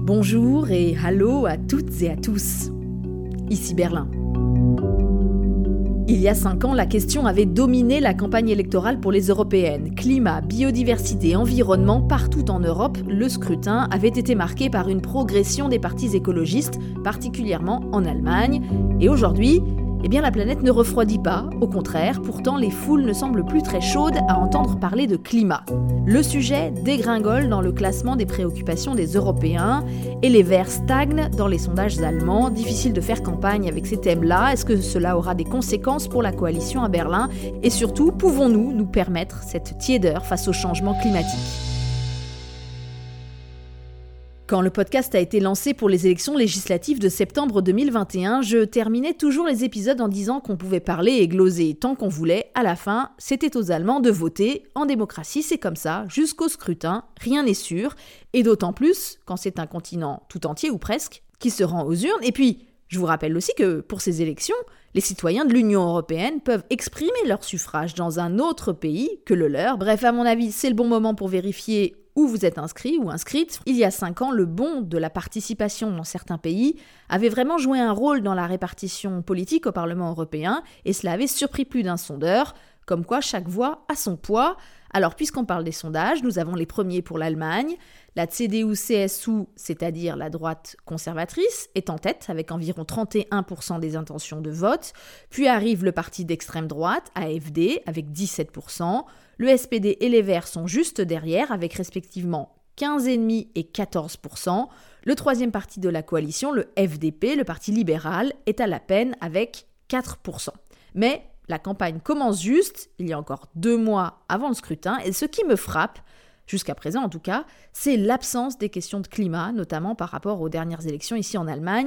Bonjour et hallo à toutes et à tous. Ici Berlin. Il y a 5 ans, la question avait dominé la campagne électorale pour les européennes. Climat, biodiversité, environnement, partout en Europe, le scrutin avait été marqué par une progression des partis écologistes, particulièrement en Allemagne. Et aujourd'hui, la planète ne refroidit pas, au contraire, pourtant les foules ne semblent plus très chaudes à entendre parler de climat. Le sujet dégringole dans le classement des préoccupations des Européens et les Verts stagnent dans les sondages allemands. Difficile de faire campagne avec ces thèmes-là. Est-ce que cela aura des conséquences pour la coalition à Berlin ? Et surtout, pouvons-nous nous permettre cette tiédeur face au changement climatique ? Quand le podcast a été lancé pour les élections législatives de septembre 2021, je terminais toujours les épisodes en disant qu'on pouvait parler et gloser tant qu'on voulait. À la fin, c'était aux Allemands de voter. En démocratie, c'est comme ça, jusqu'au scrutin, rien n'est sûr. Et d'autant plus quand c'est un continent tout entier, ou presque, qui se rend aux urnes. Et puis, je vous rappelle aussi que pour ces élections, les citoyens de l'Union européenne peuvent exprimer leur suffrage dans un autre pays que le leur. Bref, à mon avis, c'est le bon moment pour vérifier où vous êtes inscrit ou inscrite. Il y a 5 ans, le bond de la participation dans certains pays avait vraiment joué un rôle dans la répartition politique au Parlement européen et cela avait surpris plus d'un sondeur, comme quoi chaque voix a son poids. Alors, puisqu'on parle des sondages, nous avons les premiers pour l'Allemagne. La CDU-CSU, c'est-à-dire la droite conservatrice, est en tête avec environ 31% des intentions de vote. Puis arrive le parti d'extrême droite, AfD, avec 17%. Le SPD et les Verts sont juste derrière, avec respectivement 15,5% et 14%. Le troisième parti de la coalition, le FDP, le parti libéral, est à la peine avec 4%. Mais la campagne commence juste, il y a encore 2 mois avant le scrutin, et ce qui me frappe, jusqu'à présent en tout cas, c'est l'absence des questions de climat, notamment par rapport aux dernières élections ici en Allemagne.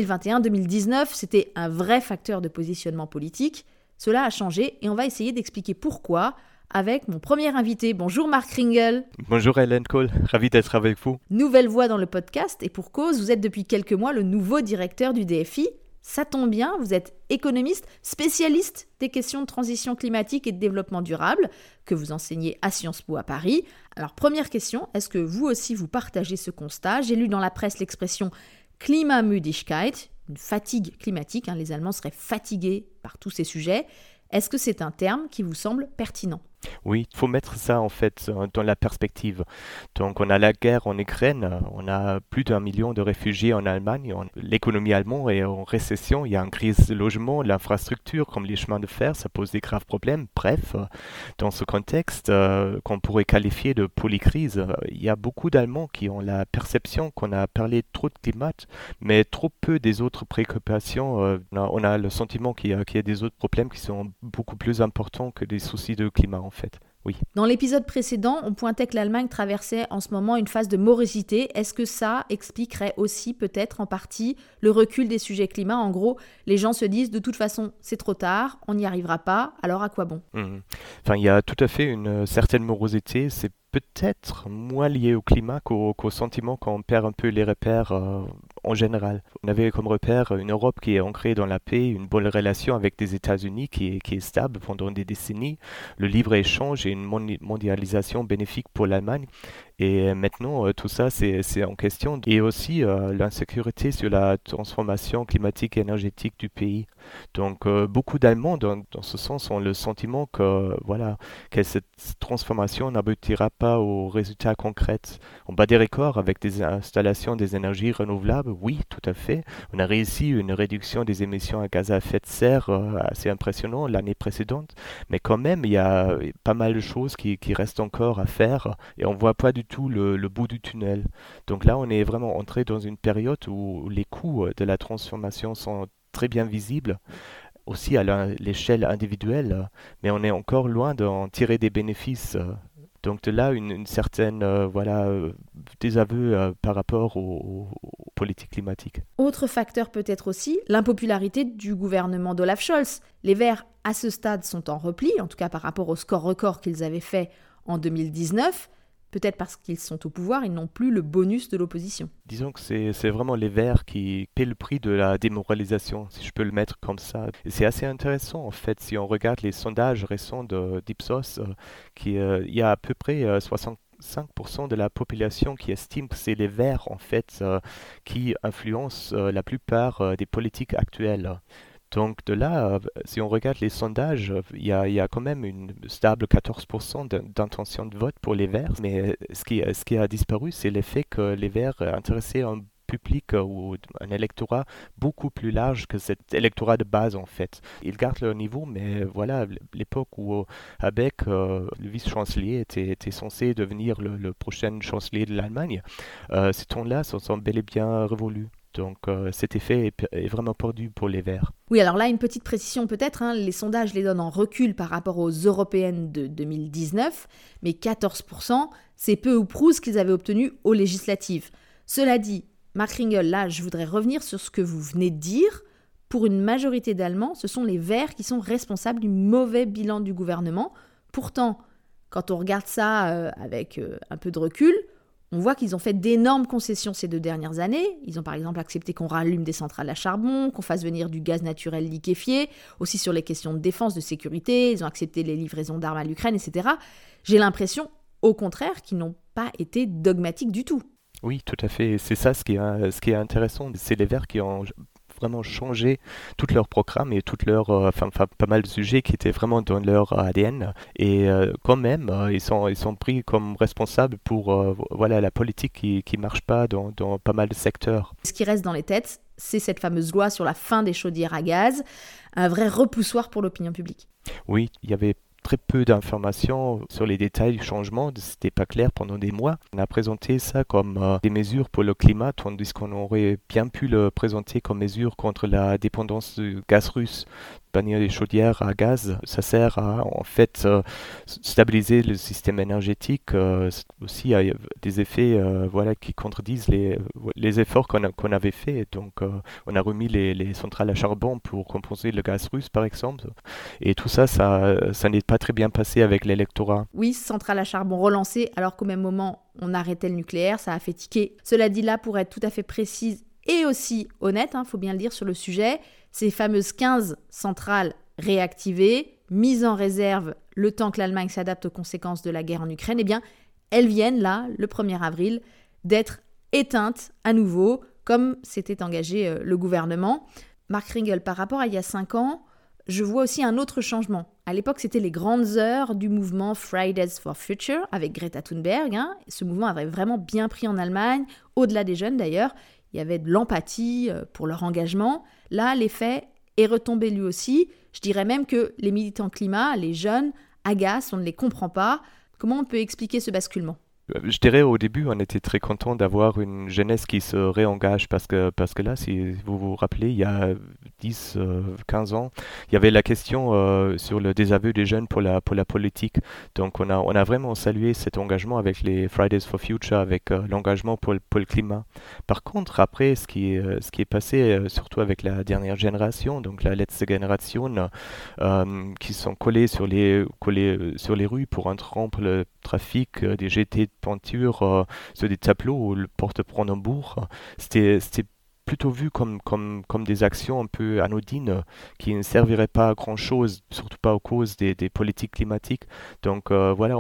2021-2019, c'était un vrai facteur de positionnement politique. Cela a changé et on va essayer d'expliquer pourquoi avec mon premier invité. Bonjour Marc Ringel. Bonjour Hélène Kohl, ravi d'être avec vous. Nouvelle voix dans le podcast et pour cause, vous êtes depuis quelques mois le nouveau directeur du DFI. Ça tombe bien, vous êtes économiste, spécialiste des questions de transition climatique et de développement durable, que vous enseignez à Sciences Po à Paris. Alors première question, est-ce que vous aussi vous partagez ce constat ? J'ai lu dans la presse l'expression « Klimamüdigkeit », une fatigue climatique, les Allemands seraient fatigués par tous ces sujets. Est-ce que c'est un terme qui vous semble pertinent ? Oui, il faut mettre ça en fait dans la perspective. Donc on a la guerre en Ukraine, on a plus d'1 million de réfugiés en Allemagne, l'économie allemande est en récession, il y a une crise de logement, l'infrastructure comme les chemins de fer, ça pose des graves problèmes. Bref, dans ce contexte qu'on pourrait qualifier de polycrise, il y a beaucoup d'Allemands qui ont la perception qu'on a parlé trop de climat, mais trop peu des autres préoccupations. On a le sentiment qu'il y a des autres problèmes qui sont beaucoup plus importants que des soucis de climat. En fait, oui. Dans l'épisode précédent, on pointait que l'Allemagne traversait en ce moment une phase de morosité. Est-ce que ça expliquerait aussi peut-être en partie le recul des sujets climat ? En gros, les gens se disent de toute façon c'est trop tard, on n'y arrivera pas, alors à quoi bon ? Il y a tout à fait une certaine morosité, c'est peut-être moins lié au climat qu'au sentiment qu'on perd un peu les repères en général. On avait comme repère une Europe qui est ancrée dans la paix, une bonne relation avec des États-Unis qui est stable pendant des décennies, le libre-échange et une mondialisation bénéfique pour l'Allemagne. Et maintenant, tout ça, c'est en question. Et aussi l'insécurité sur la transformation climatique et énergétique du pays. Donc, beaucoup d'Allemands, dans ce sens, ont le sentiment que cette transformation n'aboutira pas aux résultats concrets. On bat des records avec des installations des énergies renouvelables, oui, tout à fait. On a réussi une réduction des émissions à gaz à effet de serre assez impressionnante l'année précédente. Mais quand même, il y a pas mal de choses qui restent encore à faire et on ne voit pas du tout le bout du tunnel. Donc là, on est vraiment entré dans une période où les coûts de la transformation sont très bien visibles, aussi à l'échelle individuelle, mais on est encore loin d'en tirer des bénéfices. Donc de là, une certaine désaveu par rapport aux politiques climatiques. Autre facteur peut-être aussi, l'impopularité du gouvernement d'Olaf Scholz. Les Verts, à ce stade, sont en repli, en tout cas par rapport au score record qu'ils avaient fait en 2019. Peut-être parce qu'ils sont au pouvoir, ils n'ont plus le bonus de l'opposition. Disons que c'est vraiment les Verts qui paient le prix de la démoralisation, si je peux le mettre comme ça. Et c'est assez intéressant, en fait, si on regarde les sondages récents d'Ipsos, il y a à peu près 5% de la population qui estime que c'est les Verts, en fait, qui influencent la plupart des politiques actuelles. Donc de là, si on regarde les sondages, il y a quand même une stable 14% d'intention de vote pour les Verts. Mais ce qui a disparu, c'est l'effet que les Verts intéressaient un public ou un électorat beaucoup plus large que cet électorat de base en fait. Ils gardent leur niveau, mais voilà, l'époque où Habeck, le vice-chancelier, était censé devenir le prochain chancelier de l'Allemagne, ces temps-là sont bel et bien révolus. Donc cet effet est vraiment perdu pour les Verts. Oui, alors là, une petite précision peut-être, les sondages les donnent en recul par rapport aux européennes de 2019, mais 14%, c'est peu ou prou ce qu'ils avaient obtenu aux législatives. Cela dit, Marc Ringel, là, je voudrais revenir sur ce que vous venez de dire. Pour une majorité d'Allemands, ce sont les Verts qui sont responsables du mauvais bilan du gouvernement. Pourtant, quand on regarde ça avec un peu de recul, on voit qu'ils ont fait d'énormes concessions ces 2 dernières années. Ils ont par exemple accepté qu'on rallume des centrales à charbon, qu'on fasse venir du gaz naturel liquéfié, aussi sur les questions de défense, de sécurité, ils ont accepté les livraisons d'armes à l'Ukraine, etc. J'ai l'impression, au contraire, qu'ils n'ont pas été dogmatiques du tout. Oui, tout à fait. C'est ça ce qui est intéressant. C'est les Verts qui ont vraiment changé tout leur programme et pas mal de sujets qui étaient vraiment dans leur ADN. Et quand même, ils sont pris comme responsables pour la politique qui marche pas dans pas mal de secteurs. Ce qui reste dans les têtes, c'est cette fameuse loi sur la fin des chaudières à gaz, un vrai repoussoir pour l'opinion publique. Oui, il y avait très peu d'informations sur les détails du changement, c'était pas clair pendant des mois. On a présenté ça comme des mesures pour le climat, tandis qu'on aurait bien pu le présenter comme mesures contre la dépendance du gaz russe. Bannir les chaudières à gaz, ça sert à en fait stabiliser le système énergétique. Aussi, il y a des effets qui contredisent les efforts qu'on avait faits. Donc, on a remis les centrales à charbon pour compenser le gaz russe, par exemple. Et tout ça n'est pas très bien passé avec l'électorat. Oui, centrale à charbon relancée, alors qu'au même moment, on arrêtait le nucléaire, ça a fait tiquer. Cela dit, là, pour être tout à fait précise et aussi honnête, faut bien le dire sur le sujet, ces fameuses 15 centrales réactivées, mises en réserve le temps que l'Allemagne s'adapte aux conséquences de la guerre en Ukraine, eh bien, elles viennent là, le 1er avril, d'être éteintes à nouveau, comme s'était engagé le gouvernement. Marc Ringel, par rapport à il y a 5 ans, je vois aussi un autre changement. À l'époque, c'était les grandes heures du mouvement Fridays for Future avec Greta Thunberg. Ce mouvement avait vraiment bien pris en Allemagne, au-delà des jeunes d'ailleurs. Il y avait de l'empathie pour leur engagement. Là, l'effet est retombé lui aussi. Je dirais même que les militants climat, les jeunes, agacent, on ne les comprend pas. Comment on peut expliquer ce basculement ? Je dirais au début, on était très content d'avoir une jeunesse qui se réengage parce que là, si vous vous rappelez, il y a 10, 15 ans, il y avait la question sur le désaveu des jeunes pour la politique. Donc on a vraiment salué cet engagement avec les Fridays for Future, avec l'engagement pour le climat. Par contre, après, ce qui est passé, surtout avec la dernière génération, donc la letzte Generation, qui sont collés sur les rues pour interrompre le trafic, des jetés de peinture sur des tableaux ou le porte-Brandebourg, c'était plutôt vu comme des actions un peu anodines qui ne serviraient pas à grand-chose, surtout pas aux causes des politiques climatiques. Donc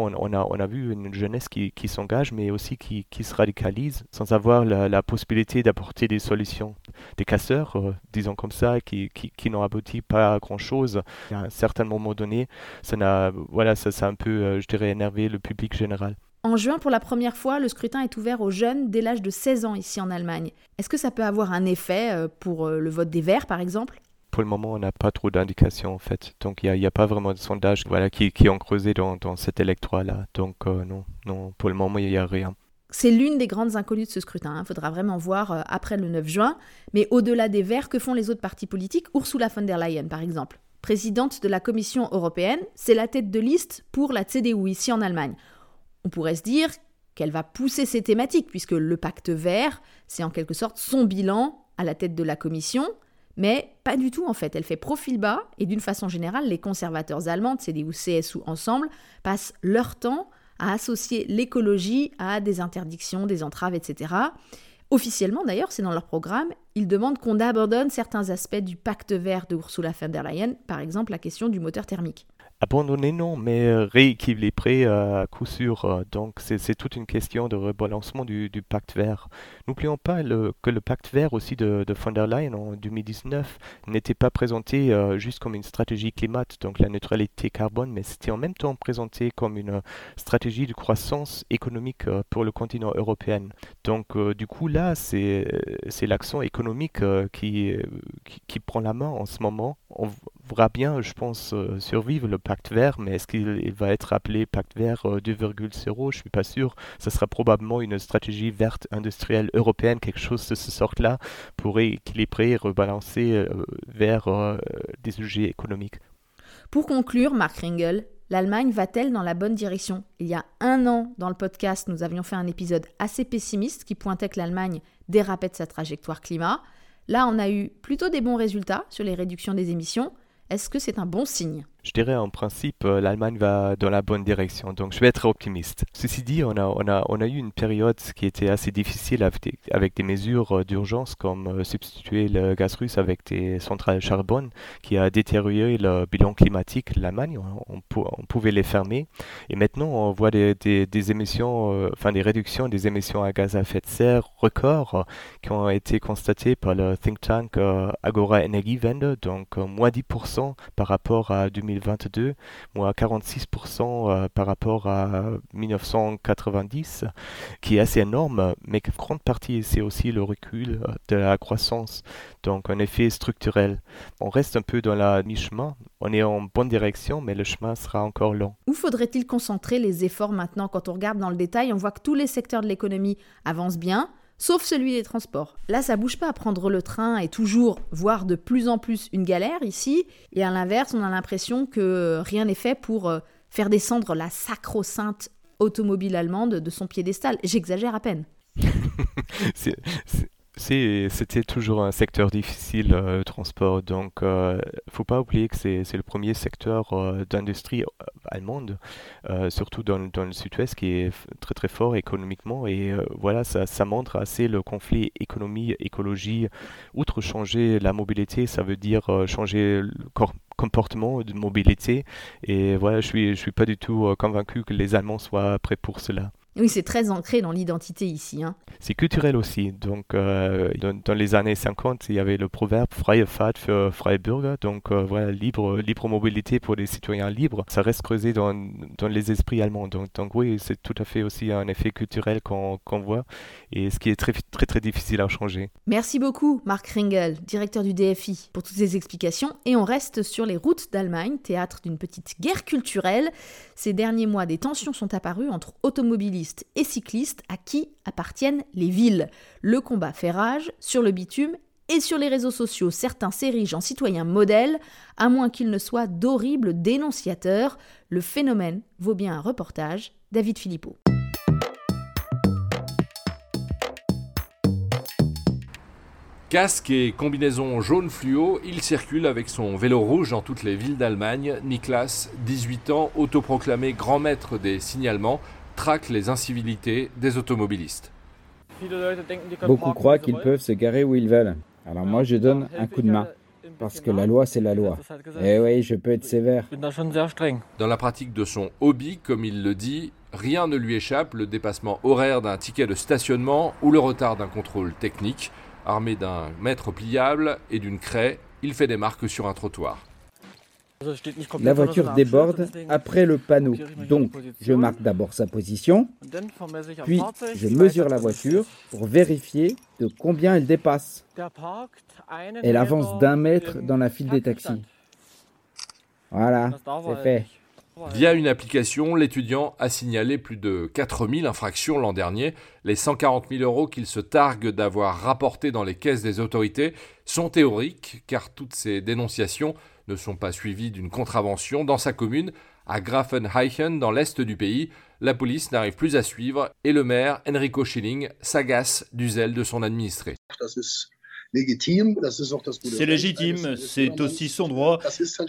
on a vu une jeunesse qui s'engage, mais aussi qui se radicalise sans avoir la possibilité d'apporter des solutions. Des casseurs, disons comme ça, qui n'ont abouti pas à grand-chose. À un certain moment donné, ça a un peu, je dirais, énervé le public général. En juin, pour la première fois, le scrutin est ouvert aux jeunes dès l'âge de 16 ans ici en Allemagne. Est-ce que ça peut avoir un effet pour le vote des Verts, par exemple ? Pour le moment, on n'a pas trop d'indications, en fait. Donc, il n'y a pas vraiment de sondage qui ont creusé dans cet électorat-là. Donc, non, pour le moment, il n'y a rien. C'est l'une des grandes inconnues de ce scrutin. Faudra vraiment voir après le 9 juin. Mais au-delà des Verts, que font les autres partis politiques ? Ursula von der Leyen, par exemple. Présidente de la Commission européenne, c'est la tête de liste pour la CDU ici en Allemagne. On pourrait se dire qu'elle va pousser ces thématiques, puisque le pacte vert, c'est en quelque sorte son bilan à la tête de la Commission, mais pas du tout en fait. Elle fait profil bas, et d'une façon générale, les conservateurs allemands, CDU, CSU ensemble, passent leur temps à associer l'écologie à des interdictions, des entraves, etc. Officiellement d'ailleurs, c'est dans leur programme, ils demandent qu'on abandonne certains aspects du pacte vert de Ursula von der Leyen, par exemple la question du moteur thermique. Abandonner, non, mais rééquilibrer à coup sûr. Donc, c'est toute une question de rebalancement du pacte vert. N'oublions pas que le pacte vert aussi de von der Leyen en 2019 n'était pas présenté juste comme une stratégie climat, donc la neutralité carbone, mais c'était en même temps présenté comme une stratégie de croissance économique pour le continent européen. Donc, du coup, là, c'est l'action économique qui prend la main en ce moment. On verra bien, je pense, survivre le pacte vert, mais est-ce qu'il va être appelé pacte vert 2.0? Je suis pas sûr. Ça sera probablement une stratégie verte industrielle européenne, quelque chose de ce sort-là, pour équilibrer, rebalancer vers des sujets économiques. Pour conclure, Mark Ringel, l'Allemagne va-t-elle dans la bonne direction ? Il y a 1 an, dans le podcast, nous avions fait un épisode assez pessimiste qui pointait que l'Allemagne dérapait de sa trajectoire climat. Là, on a eu plutôt des bons résultats sur les réductions des émissions. Est-ce que c'est un bon signe ? Je dirais en principe, l'Allemagne va dans la bonne direction, donc je vais être optimiste. Ceci dit, on a eu une période qui était assez difficile avec des mesures d'urgence comme substituer le gaz russe avec des centrales à charbon qui a détérioré le bilan climatique de l'Allemagne. On pouvait les fermer et maintenant on voit des émissions, des réductions des émissions à gaz à effet de serre records qui ont été constatées par le think tank Agora Energiewende, donc moins 10% par rapport à 2022, moins 46% par rapport à 1990, qui est assez énorme, mais que grande partie, c'est aussi le recul de la croissance, donc un effet structurel. On reste un peu dans la mi-chemin, on est en bonne direction, mais le chemin sera encore long. Où faudrait-il concentrer les efforts maintenant ? Quand on regarde dans le détail, on voit que tous les secteurs de l'économie avancent bien, sauf celui des transports. Là, ça bouge pas. Prendre le train est toujours, voire de plus en plus, une galère ici. Et à l'inverse, on a l'impression que rien n'est fait pour faire descendre la sacro-sainte automobile allemande de son piédestal. J'exagère à peine. C'était toujours un secteur difficile, le transport. Donc, faut pas oublier que c'est le premier secteur d'industrie allemande, surtout dans le sud-ouest, qui est très très fort économiquement. Et voilà, ça montre assez le conflit économie-écologie. Outre changer la mobilité, ça veut dire changer le comportement de mobilité. Et voilà, je suis pas du tout convaincu que les Allemands soient prêts pour cela. Oui, c'est très ancré dans l'identité ici. C'est culturel aussi. Donc, dans les années 50, il y avait le proverbe Freie Fahrt für freie Bürger. Donc, voilà, libre mobilité pour des citoyens libres. Ça reste creusé dans les esprits allemands. Donc oui, c'est tout à fait aussi un effet culturel qu'on voit et ce qui est très, très, très difficile à changer. Merci beaucoup, Mark Ringel, directeur du DFI, pour toutes ces explications. Et on reste sur les routes d'Allemagne, théâtre d'une petite guerre culturelle. Ces derniers mois, des tensions sont apparues entre automobilistes et cyclistes à qui appartiennent les villes. Le combat fait rage sur le bitume et sur les réseaux sociaux. Certains s'érigent en citoyens modèles, à moins qu'ils ne soient d'horribles dénonciateurs. Le phénomène vaut bien un reportage. David Philippot. Casque et combinaison jaune fluo, il circule avec son vélo rouge dans toutes les villes d'Allemagne. Niklas, 18 ans, autoproclamé grand maître des signalements, traque les incivilités des automobilistes. Beaucoup croient qu'ils peuvent se garer où ils veulent. Alors moi je donne un coup de main, parce que la loi c'est la loi. Et oui, je peux être sévère. Dans la pratique de son hobby, comme il le dit, rien ne lui échappe, le dépassement horaire d'un ticket de stationnement ou le retard d'un contrôle technique. Armé d'un mètre pliable et d'une craie, il fait des marques sur un trottoir. La voiture déborde après le panneau, donc je marque d'abord sa position, puis je mesure la voiture pour vérifier de combien elle dépasse. Elle avance d'1 mètre dans la file des taxis. Voilà, c'est fait. Via une application, l'étudiant a signalé plus de 4000 infractions l'an dernier. Les 140 000 € qu'il se targue d'avoir rapportés dans les caisses des autorités sont théoriques, car toutes ces dénonciations ne sont pas suivies d'une contravention. Dans sa commune, à Grafenheichen, dans l'est du pays, la police n'arrive plus à suivre et le maire, Enrico Schilling, s'agace du zèle de son administré. C'est légitime, c'est aussi son droit,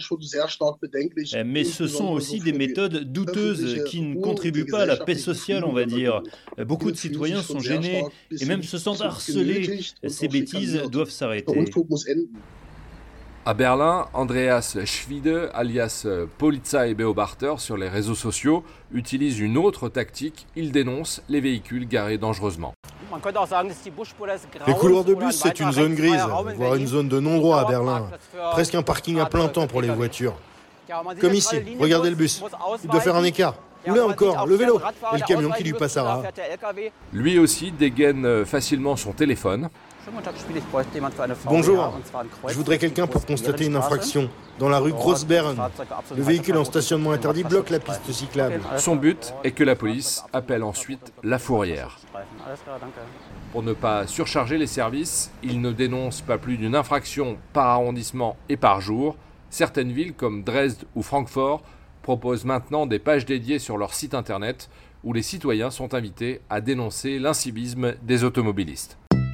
mais ce sont aussi des méthodes douteuses qui ne contribuent pas à la paix sociale, on va dire. Beaucoup de citoyens sont gênés et même se sentent harcelés. Ces bêtises doivent s'arrêter. À Berlin, Andreas Schwide, alias Polizeibeobachter sur les réseaux sociaux, utilise une autre tactique. Il dénonce les véhicules garés dangereusement. Les couloirs de bus, c'est une zone grise, voire une zone de non-droit à Berlin. Presque un parking à plein temps pour les voitures. Comme ici, regardez le bus. Il doit faire un écart. Ou là encore, le vélo et le camion qui lui passe à ras. Lui aussi dégaine facilement son téléphone. Bonjour, je voudrais quelqu'un pour constater une infraction. Dans la rue Grossbären, le véhicule en stationnement interdit bloque la piste cyclable. Son but est que la police appelle ensuite la fourrière. Pour ne pas surcharger les services, il ne dénonce pas plus d'une infraction par arrondissement et par jour. Certaines villes comme Dresde ou Francfort proposent maintenant des pages dédiées sur leur site internet où les citoyens sont invités à dénoncer l'incivisme des automobilistes.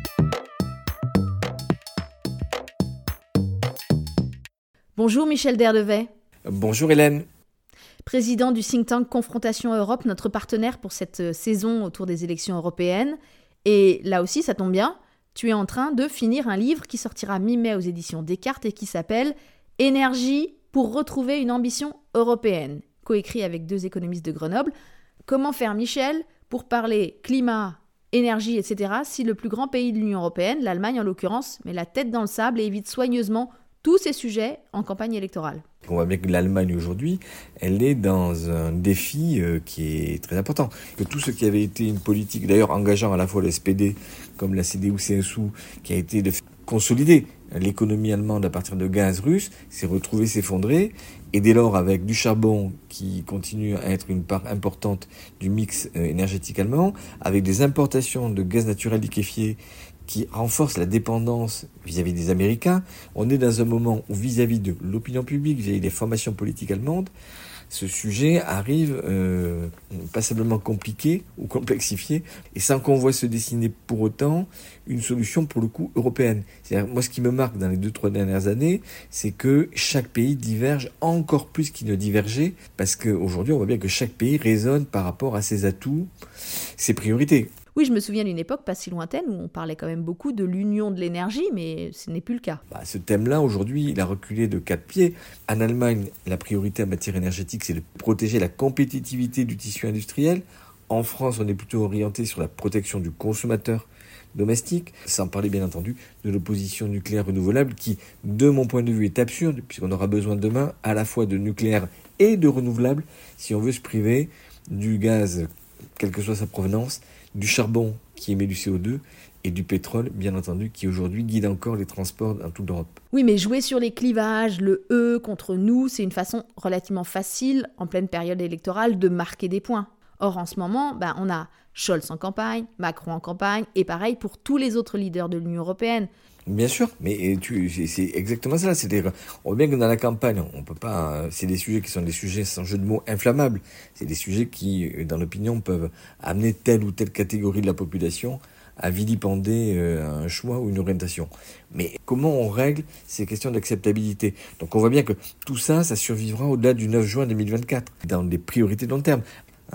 Bonjour Michel Derdevet. Bonjour Hélène. Président du think tank Confrontation Europe, notre partenaire pour cette saison autour des élections européennes. Et là aussi, ça tombe bien, tu es en train de finir un livre qui sortira mi-mai aux éditions Descartes et qui s'appelle « Énergie pour retrouver une ambition européenne », coécrit avec 2 économistes de Grenoble. Comment faire, Michel, pour parler climat, énergie, etc., si le plus grand pays de l'Union européenne, l'Allemagne en l'occurrence, met la tête dans le sable et évite soigneusement tous ces sujets en campagne électorale? On voit bien que l'Allemagne aujourd'hui, elle est dans un défi qui est très important. Que tout ce qui avait été une politique, d'ailleurs engageant à la fois le SPD comme la CDU-CSU, qui a été de consolider l'économie allemande à partir de gaz russe, s'est retrouvé s'effondrer. Et dès lors, avec du charbon qui continue à être une part importante du mix énergétique allemand, avec des importations de gaz naturel liquéfié qui renforce la dépendance vis-à-vis des Américains. On est dans un moment où vis-à-vis de l'opinion publique, vis-à-vis des formations politiques allemandes, ce sujet arrive passablement compliqué ou complexifié, et sans qu'on voit se dessiner pour autant une solution pour le coup européenne. C'est-à-dire, moi ce qui me marque dans les 2-3 dernières années, c'est que chaque pays diverge encore plus qu'il ne divergeait, parce qu'aujourd'hui on voit bien que chaque pays raisonne par rapport à ses atouts, ses priorités. Oui, je me souviens d'une époque pas si lointaine où on parlait quand même beaucoup de l'union de l'énergie, mais ce n'est plus le cas. Ce thème-là, aujourd'hui, il a reculé de 4 pieds. En Allemagne, la priorité en matière énergétique, c'est de protéger la compétitivité du tissu industriel. En France, on est plutôt orienté sur la protection du consommateur domestique, sans parler bien entendu de l'opposition nucléaire renouvelable qui, de mon point de vue, est absurde, puisqu'on aura besoin demain à la fois de nucléaire et de renouvelable si on veut se priver du gaz, quelle que soit sa provenance, du charbon qui émet du CO2 et du pétrole, bien entendu, qui aujourd'hui guide encore les transports dans toute l'Europe. Oui, mais jouer sur les clivages, le « eux » contre nous, c'est une façon relativement facile, en pleine période électorale, de marquer des points. Or, en ce moment, on a Scholz en campagne, Macron en campagne, et pareil pour tous les autres leaders de l'Union européenne. Bien sûr, mais c'est exactement ça. C'est-à-dire, on voit bien que dans la campagne, on peut pas. C'est des sujets qui sont des sujets sans jeu de mots inflammables. C'est des sujets qui, dans l'opinion, peuvent amener telle ou telle catégorie de la population à vilipender un choix ou une orientation. Mais comment on règle ces questions d'acceptabilité? Donc on voit bien que tout ça, ça survivra au-delà du 9 juin 2024, dans les priorités de long terme.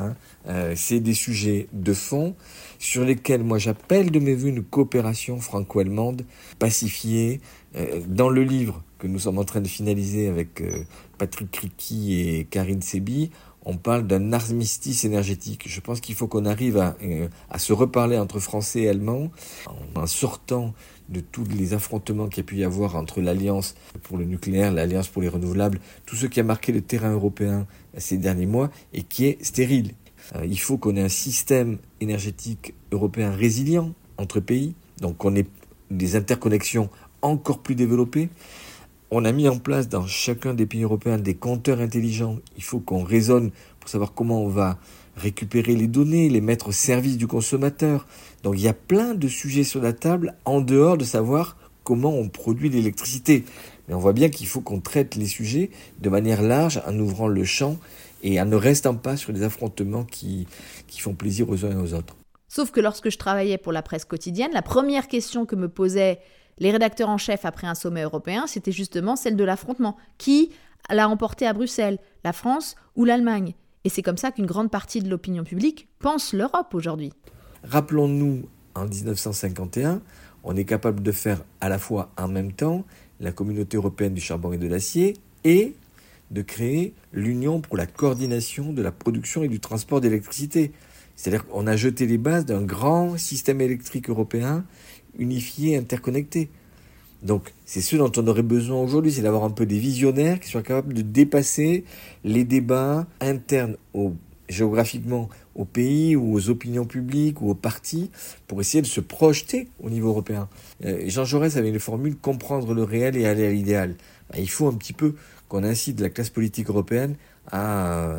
C'est des sujets de fond sur lesquels moi j'appelle de mes voeux une coopération franco-allemande pacifiée. Dans le livre que nous sommes en train de finaliser avec Patrick Criqui et Karine Sebi, on parle d'un armistice énergétique. Je pense qu'il faut qu'on arrive à se reparler entre Français et Allemands en sortant de tous les affrontements qu'il y a pu y avoir entre l'Alliance pour le nucléaire, l'Alliance pour les renouvelables, tout ce qui a marqué le terrain européen ces derniers mois et qui est stérile. Il faut qu'on ait un système énergétique européen résilient entre pays, donc qu'on ait des interconnexions encore plus développées. On a mis en place dans chacun des pays européens des compteurs intelligents. Il faut qu'on raisonne pour savoir comment on va récupérer les données, les mettre au service du consommateur. Donc il y a plein de sujets sur la table en dehors de savoir comment on produit l'électricité. Mais on voit bien qu'il faut qu'on traite les sujets de manière large en ouvrant le champ et en ne restant pas sur des affrontements qui font plaisir aux uns et aux autres. Sauf que lorsque je travaillais pour la presse quotidienne, la première question que me posaient les rédacteurs en chef après un sommet européen, c'était justement celle de l'affrontement. Qui l'a emporté à Bruxelles, la France ou l'Allemagne? Et c'est comme ça qu'une grande partie de l'opinion publique pense l'Europe aujourd'hui. Rappelons-nous, en 1951, on est capable de faire à la fois en même temps la communauté européenne du charbon et de l'acier et de créer l'Union pour la coordination de la production et du transport d'électricité. C'est-à-dire qu'on a jeté les bases d'un grand système électrique européen unifié, interconnecté. Donc, c'est ce dont on aurait besoin aujourd'hui, c'est d'avoir un peu des visionnaires qui soient capables de dépasser les débats internes géographiquement au pays ou aux opinions publiques ou aux partis pour essayer de se projeter au niveau européen. Jean Jaurès avait une formule « comprendre le réel et aller à l'idéal ». Il faut un petit peu qu'on incite la classe politique européenne à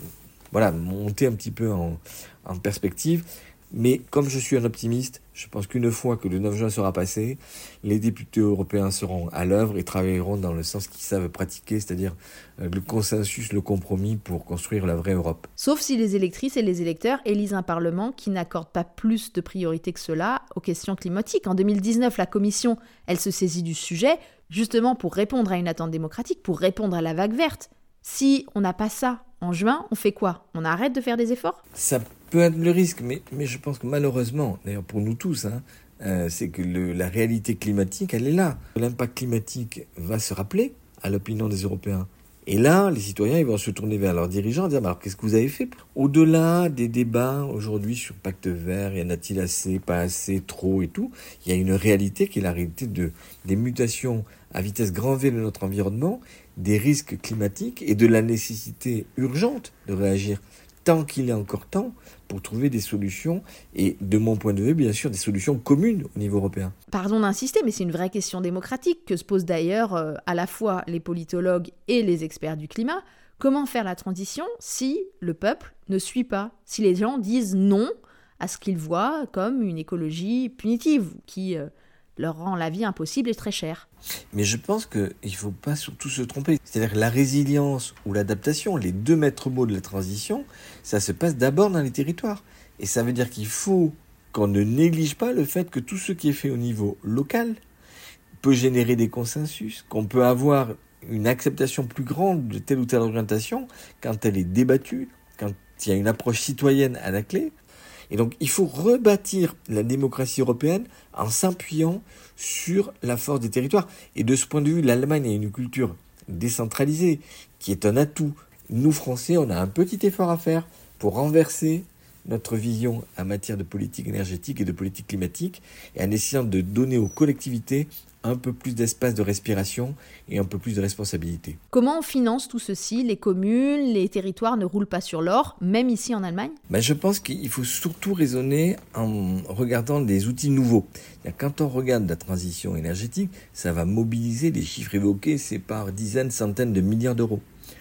monter un petit peu en perspective. Mais comme je suis un optimiste, je pense qu'une fois que le 9 juin sera passé, les députés européens seront à l'œuvre et travailleront dans le sens qu'ils savent pratiquer, c'est-à-dire le consensus, le compromis pour construire la vraie Europe. Sauf si les électrices et les électeurs élisent un Parlement qui n'accorde pas plus de priorité que cela aux questions climatiques. En 2019, la Commission, elle se saisit du sujet, justement pour répondre à une attente démocratique, pour répondre à la vague verte. Si on n'a pas ça en juin, on fait quoi ? On arrête de faire des efforts ? Ça peut être le risque, mais je pense que malheureusement, d'ailleurs pour nous tous, c'est que la réalité climatique, elle est là. L'impact climatique va se rappeler à l'opinion des Européens. Et là, les citoyens, ils vont se tourner vers leurs dirigeants et dire, alors qu'est-ce que vous avez fait ? Au-delà des débats aujourd'hui sur pacte vert, y en a-t-il assez, pas assez, trop et tout, il y a une réalité qui est la réalité des mutations à vitesse grand V de notre environnement, des risques climatiques et de la nécessité urgente de réagir tant qu'il est encore temps pour trouver des solutions et, de mon point de vue, bien sûr, des solutions communes au niveau européen. Pardon d'insister, mais c'est une vraie question démocratique que se posent d'ailleurs à la fois les politologues et les experts du climat. Comment faire la transition si le peuple ne suit pas ? Si les gens disent non à ce qu'ils voient comme une écologie punitive qui leur rend la vie impossible et très chère. Mais je pense qu'il ne faut pas surtout se tromper. C'est-à-dire que la résilience ou l'adaptation, les deux maîtres mots de la transition, ça se passe d'abord dans les territoires. Et ça veut dire qu'il faut qu'on ne néglige pas le fait que tout ce qui est fait au niveau local peut générer des consensus, qu'on peut avoir une acceptation plus grande de telle ou telle orientation quand elle est débattue, quand il y a une approche citoyenne à la clé. Et donc, il faut rebâtir la démocratie européenne en s'appuyant sur la force des territoires. Et de ce point de vue, l'Allemagne a une culture décentralisée qui est un atout. Nous, Français, on a un petit effort à faire pour renverser notre vision en matière de politique énergétique et de politique climatique et en essayant de donner aux collectivités un peu plus d'espace de respiration et un peu plus de responsabilité. Comment on finance tout ceci ? Les communes, les territoires ne roulent pas sur l'or, même ici en Allemagne ? Je pense qu'il faut surtout raisonner en regardant des outils nouveaux. Quand on regarde la transition énergétique, ça va mobiliser, les chiffres évoqués, c'est par dizaines, centaines de milliards d'euros.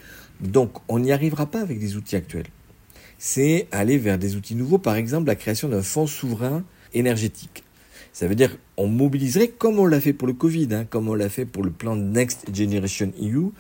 Donc on n'y arrivera pas avec des outils actuels. C'est aller vers des outils nouveaux, par exemple la création d'un fonds souverain énergétique. Ça veut dire qu'on mobiliserait, comme on l'a fait pour le Covid, comme on l'a fait pour le plan Next Generation EU,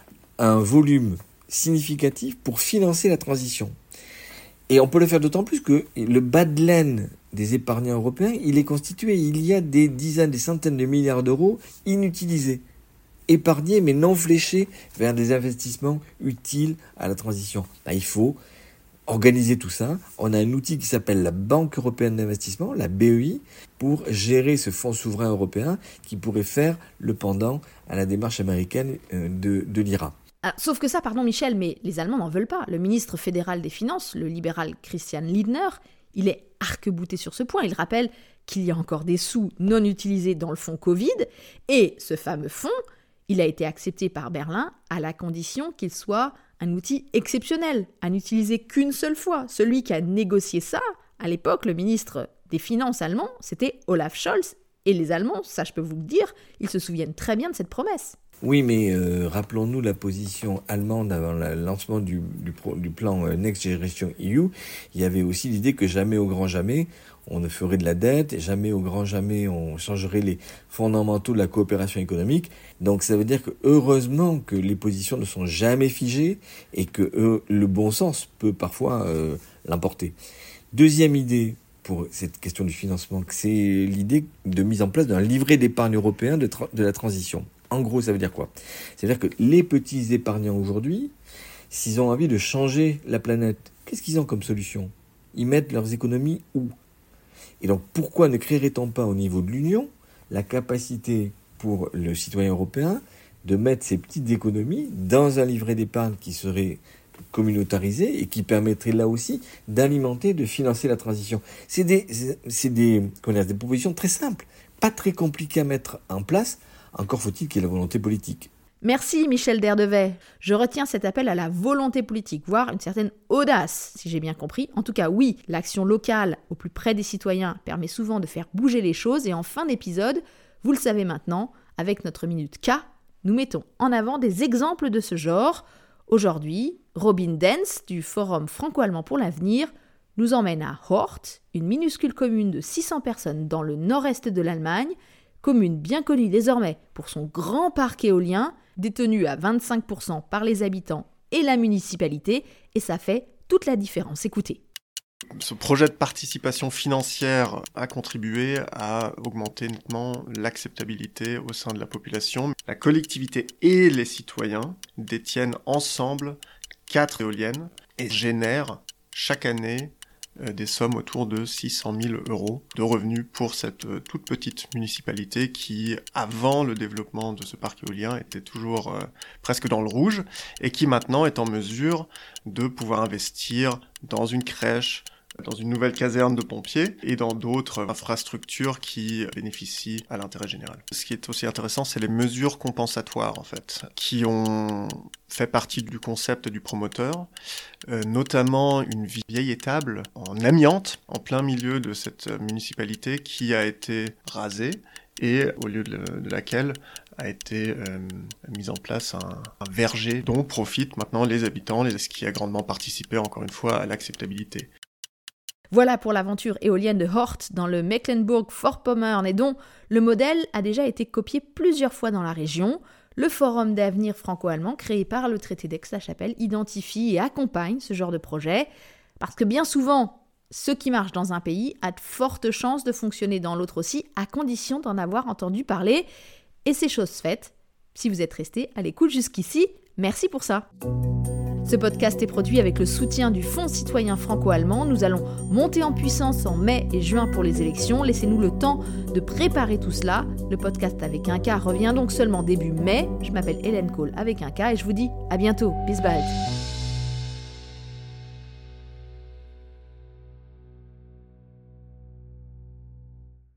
un volume significatif pour financer la transition. Et on peut le faire d'autant plus que le bas de laine des épargnants européens, il est constitué, il y a des dizaines, des centaines de milliards d'euros inutilisés, épargnés mais non fléchés vers des investissements utiles à la transition. Il faut organiser tout ça. On a un outil qui s'appelle la Banque européenne d'investissement, la BEI, pour gérer ce fonds souverain européen qui pourrait faire le pendant à la démarche américaine de l'IRA. Sauf que ça, pardon Michel, mais les Allemands n'en veulent pas. Le ministre fédéral des Finances, le libéral Christian Lindner, il est arc-bouté sur ce point. Il rappelle qu'il y a encore des sous non utilisés dans le fonds Covid, et ce fameux fonds, il a été accepté par Berlin à la condition qu'il soit un outil exceptionnel, à n'utiliser qu'une seule fois. Celui qui a négocié ça, à l'époque, le ministre des Finances allemand, c'était Olaf Scholz. Et les Allemands, ça je peux vous le dire, ils se souviennent très bien de cette promesse. Oui, mais rappelons-nous la position allemande avant le lancement du plan Next Generation EU. Il y avait aussi l'idée que jamais au grand jamais, on ne ferait de la dette, et jamais au grand jamais, on changerait les fondamentaux de la coopération économique. Donc ça veut dire que heureusement que les positions ne sont jamais figées et que le bon sens peut parfois l'emporter. Deuxième idée pour cette question du financement, c'est l'idée de mise en place d'un livret d'épargne européen de la transition. En gros, ça veut dire quoi ? C'est-à-dire que les petits épargnants aujourd'hui, s'ils ont envie de changer la planète, qu'est-ce qu'ils ont comme solution ? Ils mettent leurs économies où ? Et donc, pourquoi ne créerait-on pas au niveau de l'Union la capacité pour le citoyen européen de mettre ses petites économies dans un livret d'épargne qui serait communautarisé et qui permettrait là aussi d'alimenter, de financer la transition. C'est des propositions très simples, pas très compliquées à mettre en place, encore faut-il qu'il y ait la volonté politique. Merci Michel Derdevet. Je retiens cet appel à la volonté politique, voire une certaine audace, si j'ai bien compris. En tout cas, oui, l'action locale au plus près des citoyens permet souvent de faire bouger les choses. Et en fin d'épisode, vous le savez maintenant, avec notre Minute K, nous mettons en avant des exemples de ce genre. Aujourd'hui, Robin Dens, du Forum franco-allemand pour l'avenir, nous emmène à Hort, une minuscule commune de 600 personnes dans le nord-est de l'Allemagne, commune bien connue désormais pour son grand parc éolien, détenu à 25% par les habitants et la municipalité, et ça fait toute la différence. Écoutez. Ce projet de participation financière a contribué à augmenter nettement l'acceptabilité au sein de la population. La collectivité et les citoyens détiennent ensemble 4 éoliennes et génèrent chaque année des sommes autour de 600 000 € de revenus pour cette toute petite municipalité qui, avant le développement de ce parc éolien, était toujours presque dans le rouge et qui maintenant est en mesure de pouvoir investir dans une crèche, dans une nouvelle caserne de pompiers et dans d'autres infrastructures qui bénéficient à l'intérêt général. Ce qui est aussi intéressant, c'est les mesures compensatoires, en fait, qui ont fait partie du concept du promoteur, notamment une vieille étable en amiante, en plein milieu de cette municipalité qui a été rasée et au lieu de laquelle a été mis en place un verger dont profitent maintenant les habitants, ce qui a grandement participé, encore une fois, à l'acceptabilité. Voilà pour l'aventure éolienne de Hort dans le Mecklenburg-Vorpommern et dont le modèle a déjà été copié plusieurs fois dans la région. Le Forum d'avenir franco-allemand créé par le traité d'Aix-la-Chapelle identifie et accompagne ce genre de projet parce que bien souvent, ce qui marche dans un pays a de fortes chances de fonctionner dans l'autre aussi, à condition d'en avoir entendu parler. Et c'est chose faite. Si vous êtes resté à l'écoute jusqu'ici, merci pour ça. Ce podcast est produit avec le soutien du Fonds citoyen franco-allemand. Nous allons monter en puissance en mai et juin pour les élections. Laissez-nous le temps de préparer tout cela. Le podcast avec un K revient donc seulement début mai. Je m'appelle Hélène Cole avec un K et je vous dis à bientôt. Bis bald.